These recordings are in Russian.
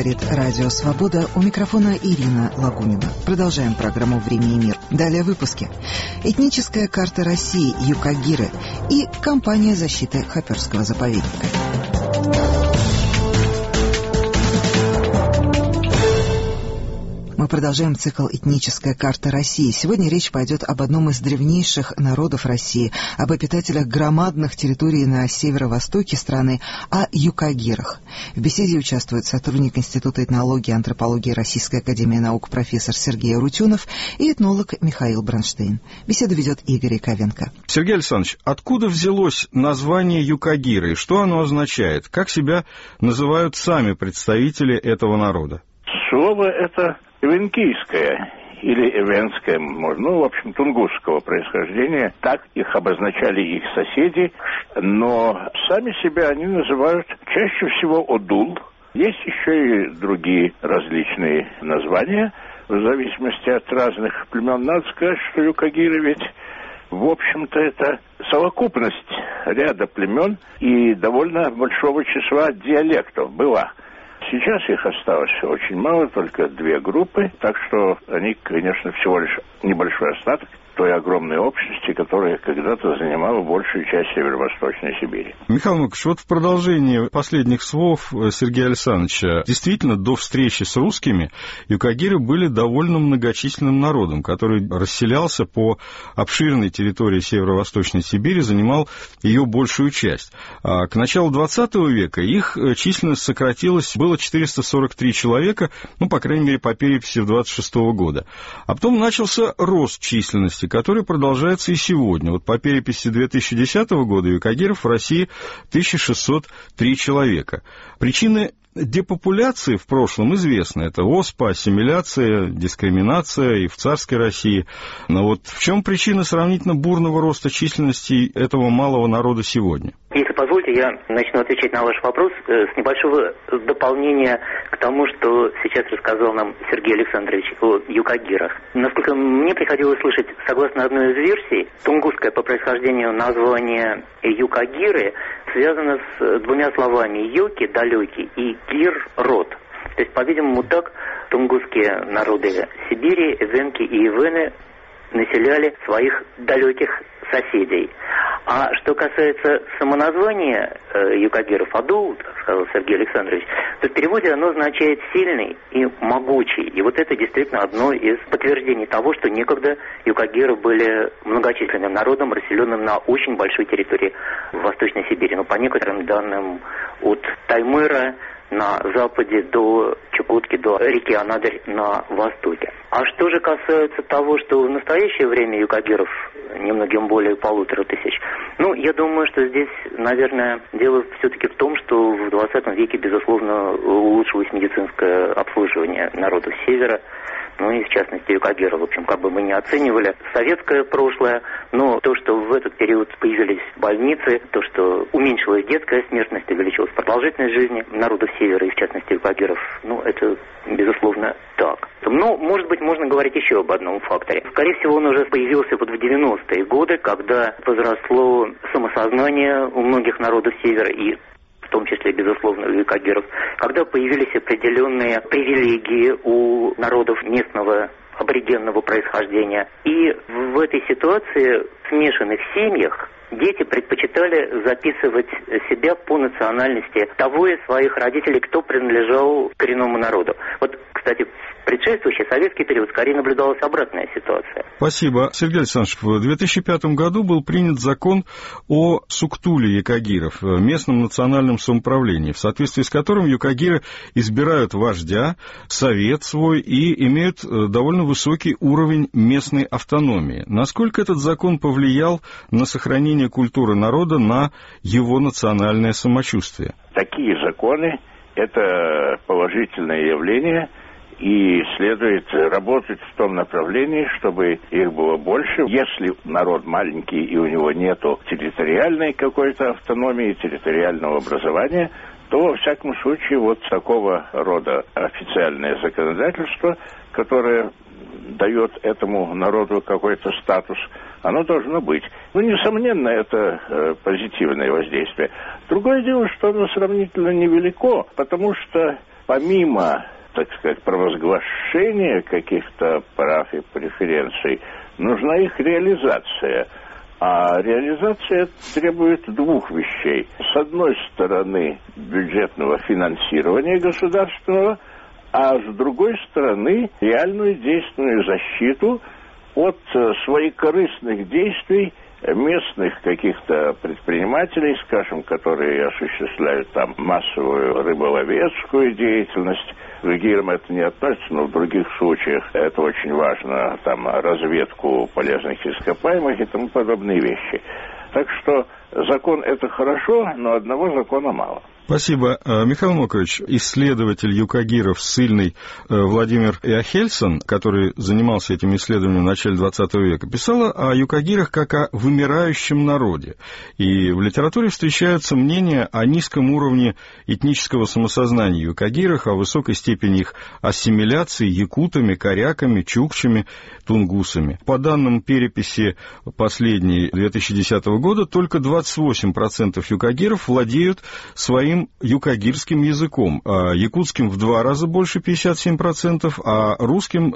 говорит Радио Свобода. У микрофона Ирина Лагунина. Продолжаем программу «Время и мир». Далее в выпуске. Этническая карта России, юкагиры и кампания защиты Хоперского заповедника. Мы продолжаем цикл «Этническая карта России». Сегодня речь пойдет об одном из древнейших народов России, об обитателях громадных территорий на северо-востоке страны, о юкагирах. В беседе участвует сотрудник Института этнологии и антропологии Российской академии наук профессор Сергей Арутюнов и этнолог Михаил Бронштейн. Беседу ведет Игорь Яковенко. Сергей Александрович, откуда взялось название юкагиры и что оно означает? Как себя называют сами представители этого народа? Слово это эвенкийское или эвенское, в общем, тунгусского происхождения. Так их обозначали их соседи, но сами себя они называют чаще всего одул. Есть еще и другие различные названия, в зависимости от разных племен. Надо сказать, что юкагиры ведь, в общем-то, это совокупность ряда племен и довольно большого числа диалектов была. Сейчас их осталось очень мало, только 2 группы, так что они, конечно, всего лишь небольшой остаток той огромной общности, которая когда-то занимала большую часть северо-восточной Сибири. Михаил Иванович, вот в продолжении последних слов Сергея Александровича, действительно, до встречи с русскими юкагиры были довольно многочисленным народом, который расселялся по обширной территории северо-восточной Сибири, занимал ее большую часть. А к началу XX века их численность сократилась, было 443 человека, по крайней мере, по переписи 26 года. А потом начался рост численности, который продолжается и сегодня. Вот по переписи 2010 года юкагиров в России 1603 человека. Причины депопуляции в прошлом известны. Это оспа, ассимиляция, дискриминация и в царской России. Но вот в чем причина сравнительно бурного роста численности этого малого народа сегодня? Если позволите, я начну отвечать на ваш вопрос с небольшого дополнения к тому, что сейчас рассказал нам Сергей Александрович о юкагирах. Насколько мне приходилось слышать, согласно одной из версий, тунгусское по происхождению название юкагиры связано с 2 словами «йоки» — «далекий» и «гир» — «род». То есть, по-видимому, так тунгусские народы Сибири, эвенки и эвены населяли своих далеких соседей. А что касается самоназвания юкагиров «адул», так сказал Сергей Александрович, то в переводе оно означает «сильный» и «могучий». И вот это действительно одно из подтверждений того, что некогда юкагиры были многочисленным народом, расселенным на очень большой территории в Восточной Сибири. Но по некоторым данным от Таймыра на западе до Чукотки, до реки Анадырь на востоке. А что же касается того, что в настоящее время юкагиров немногим более 1500, я думаю, что здесь, наверное, дело все-таки в том, что в 20 веке, безусловно, улучшилось медицинское обслуживание народов Севера, и в частности юкагиров. В общем, как бы мы не оценивали советское прошлое, но то, что в этот период появились больницы, то, что уменьшилась детская смертность, увеличилась продолжительность жизни народов Севера и в частности юкагиров, это безусловно так. Но, может быть, можно говорить еще об одном факторе. Скорее всего, он уже появился в 90-е годы, когда возросло самосознание у многих народов Севера и в том числе, безусловно, у юкагиров, когда появились определенные привилегии у народов местного аборигенного происхождения. И в этой ситуации в смешанных семьях дети предпочитали записывать себя по национальности того из своих родителей, кто принадлежал коренному народу. Кстати, в предшествующий советский период скорее наблюдалась обратная ситуация. Спасибо. Сергей Александрович, в 2005 году был принят закон о суктуле юкагиров, местном национальном самоуправлении, в соответствии с которым юкагиры избирают вождя, совет свой и имеют довольно высокий уровень местной автономии. Насколько этот закон повлиял на сохранение культуры народа, на его национальное самочувствие? Такие законы – это положительное явление, и следует работать в том направлении, чтобы их было больше. Если народ маленький и у него нету территориальной какой-то автономии, территориального образования, то, во всяком случае, такого рода официальное законодательство, которое дает этому народу какой-то статус, оно должно быть. Несомненно, это позитивное воздействие. Другое дело, что оно сравнительно невелико, потому что помимо, так сказать, провозглашения каких-то прав и преференций, нужна их реализация. А реализация требует двух вещей. С одной стороны, бюджетного финансирования государственного, а с другой стороны, реальную действенную защиту от своекорыстных действий местных каких-то предпринимателей, скажем, которые осуществляют там массовую рыболовецкую деятельность. К ГИРам это не относится, но в других случаях это очень важно, там, разведку полезных ископаемых и тому подобные вещи. Так что закон это хорошо, но одного закона мало. Спасибо. Михаил Мокович, исследователь юкагиров ссыльный Владимир Иохельсон, который занимался этим исследованием в начале XX века, писал о юкагирах как о вымирающем народе. И в литературе встречаются мнения о низком уровне этнического самосознания юкагиров, о высокой степени их ассимиляции якутами, коряками, чукчами, тунгусами. По данным переписи последней 2010 года, только 28% юкагиров владеют своим юкагирским языком, а якутским в 2 раза больше, 57%, а русским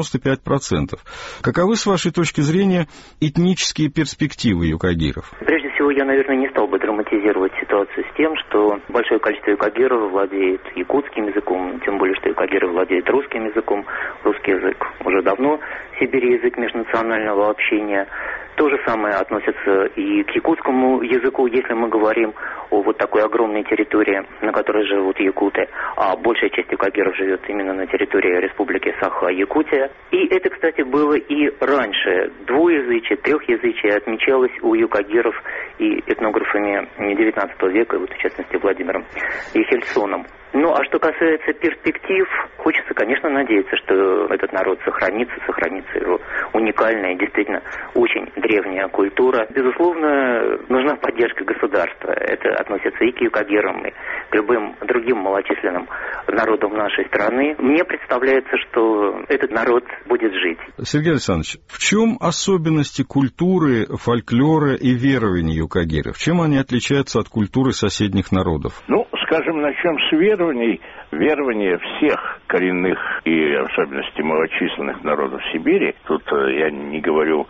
95%. Каковы, с вашей точки зрения, этнические перспективы юкагиров? Прежде всего, я, наверное, не стал бы драматизировать ситуацию с тем, что большое количество юкагиров владеет якутским языком, тем более, что юкагиры владеют русским языком. Русский язык уже давно в Сибири язык межнационального общения. То же самое относится и к якутскому языку, если мы говорим о вот такой огромной территории, на которой живут якуты, а большая часть юкагиров живет именно на территории Республики Саха-Якутия. И это, кстати, было и раньше. Двуязычие, трехязычие отмечалось у юкагиров и этнографами XIX века, вот в частности Владимиром Иохельсоном. Ну, а что касается перспектив, хочется, конечно, надеяться, что этот народ сохранится его уникальная, действительно очень древняя культура. Безусловно, нужна поддержка государства. Это относится и к юкагирам, и к любым другим малочисленным народам нашей страны. Мне представляется, что этот народ будет жить. Сергей Александрович, в чем особенности культуры, фольклора и верований юкагиров? Чем они отличаются от культуры соседних народов? Ну, скажем, начнем с верований. Верования всех коренных и, в особенности, малочисленных народов Сибири, тут я не говорю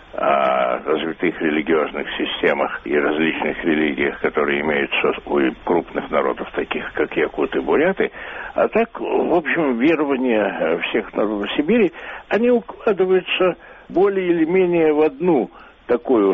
о развитых религиозных системах и различных религиях, которые имеются у крупных народов, таких как якуты и буряты, а так, в общем, верования всех народов Сибири, они укладываются более или менее в одну такую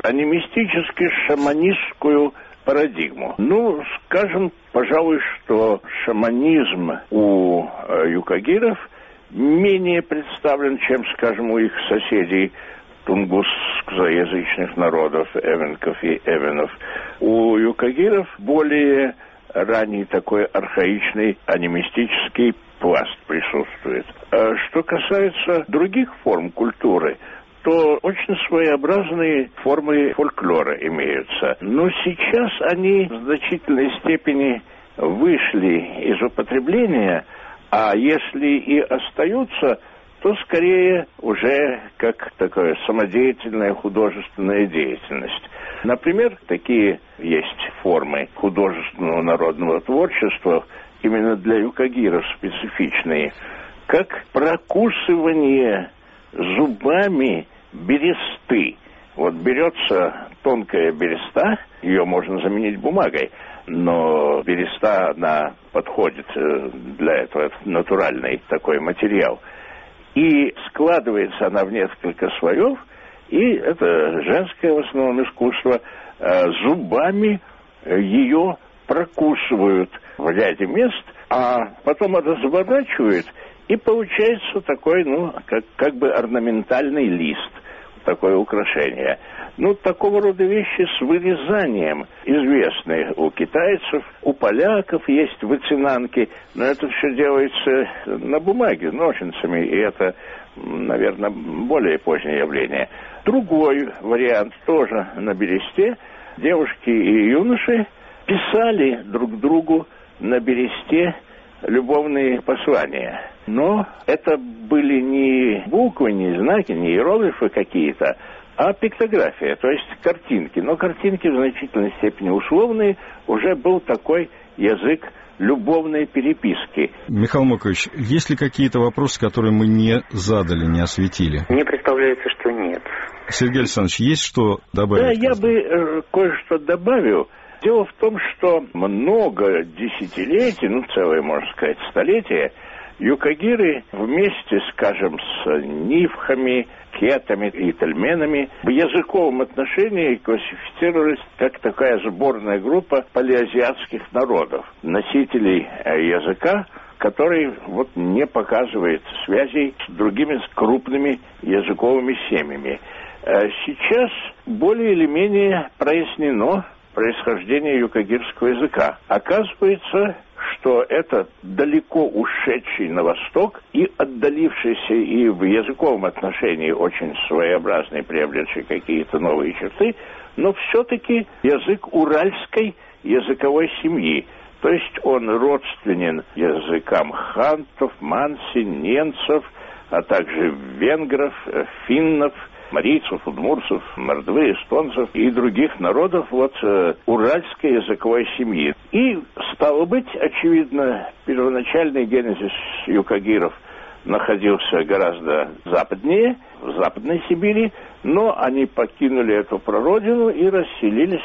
анимистически-шаманистскую парадигму. Ну, скажем, пожалуй, что шаманизм у юкагиров менее представлен, чем, скажем, у их соседей тунгусскоязычных народов, эвенков и эвенов. У юкагиров более ранний такой архаичный анимистический пласт присутствует. Что касается других форм культуры, то очень своеобразные формы фольклора имеются. Но сейчас они в значительной степени вышли из употребления, а если и остаются, то скорее уже как такая самодеятельная художественная деятельность. Например, такие есть формы художественного народного творчества, именно для юкагиров специфичные, как прокусывание зубами бересты. Вот берется тонкая береста, ее можно заменить бумагой, но береста, она подходит для этого, это натуральный такой материал. И складывается она в несколько слоев, и это женское в основном искусство, зубами ее прокусывают в ряде мест, а потом разворачивают, и получается такой, ну, как бы орнаментальный лист, такое украшение. Ну, такого рода вещи с вырезанием известны у китайцев, у поляков есть вытянанки, но это все делается на бумаге, ножницами, и это, наверное, более позднее явление. Другой вариант тоже на бересте. Девушки и юноши писали друг другу на бересте любовные послания. Но это были не буквы, не знаки, не иероглифы какие-то, а пиктография, то есть картинки. Но картинки в значительной степени условные. Уже был такой язык любовной переписки. Михаил Мокович, есть ли какие-то вопросы, которые мы не задали, не осветили? Мне представляется, что нет. Сергей Александрович, есть что добавить? Да, я бы кое-что добавил. Дело в том, что много десятилетий, целое, можно сказать, столетие, юкагиры вместе, скажем, с нивхами, кетами и тальменами в языковом отношении классифицировались как такая сборная группа палеазиатских народов, носителей языка, который не показывает связей с другими крупными языковыми семьями. Сейчас более или менее прояснено происхождение юкагирского языка. Оказывается, что это далеко ушедший на восток и отдалившийся и в языковом отношении очень своеобразный, приобретший какие-то новые черты, но все-таки язык уральской языковой семьи. То есть он родственен языкам хантов, манси, ненцев, а также венгров, финнов, марийцев, удмуртцев, мордвы, эстонцев и других народов уральской языковой семьи. И, стало быть, очевидно, первоначальный генезис юкагиров находился гораздо западнее, в Западной Сибири, но они покинули эту прародину и расселились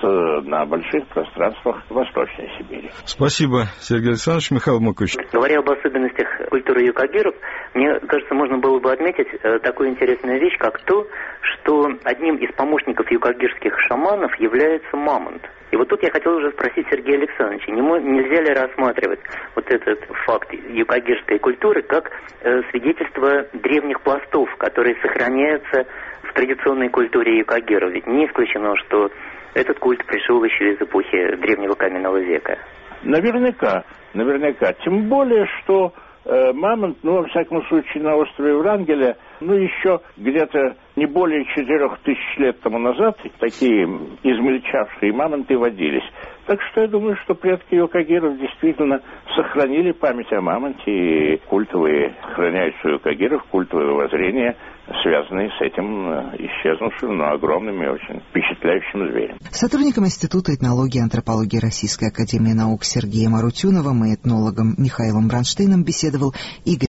на больших пространствах Восточной Сибири. Спасибо, Сергей Александрович. Михаил Мокович. Говоря об особенностях культуры юкагиров, мне кажется, можно было бы отметить такую интересную вещь, как то, что одним из помощников юкагирских шаманов является мамонт. И тут я хотел уже спросить Сергея Александровича, нельзя ли рассматривать этот факт юкагирской культуры как свидетельство древних пластов, которые сохраняются в традиционной культуре юкагиров? Ведь не исключено, что этот культ пришел еще из эпохи древнего каменного века. Наверняка. Тем более, что мамонт, во всяком случае, на острове Врангеля, еще где-то не более 4000 лет тому назад такие измельчавшие мамонты водились. Так что я думаю, что предки юкагиров действительно сохранили память о мамонте и сохраняют у юкагиров культовые воззрения, связанные с этим исчезнувшим, но огромным и очень впечатляющим зверем. С сотрудником Института этнологии и антропологии Российской академии наук Сергеем Арутюновым и этнологом Михаилом Бронштейном беседовал Игорь